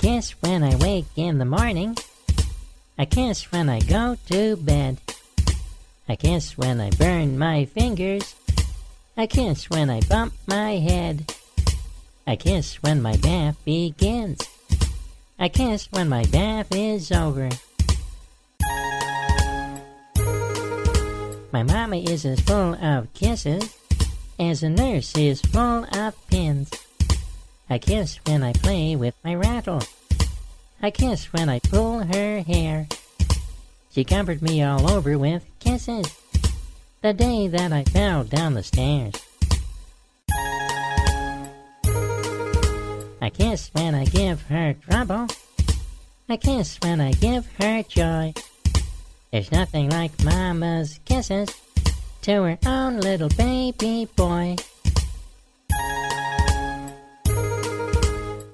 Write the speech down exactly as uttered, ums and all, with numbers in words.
kiss when I wake in the morning. I kiss when I go to bed. I kiss when I burn my fingers. I kiss when I bump my head. I kiss when my bath begins. I kiss when my bath is over. My mama is as full of kisses as a nurse is full of pins. I kiss when I play with my rattle. I kiss when I pull her hair. She covered me all over with kisses the day that I fell down the stairs. I kiss when I give her trouble. I kiss when I give her joy. There's nothing like Mama's kisses to her own little baby boy.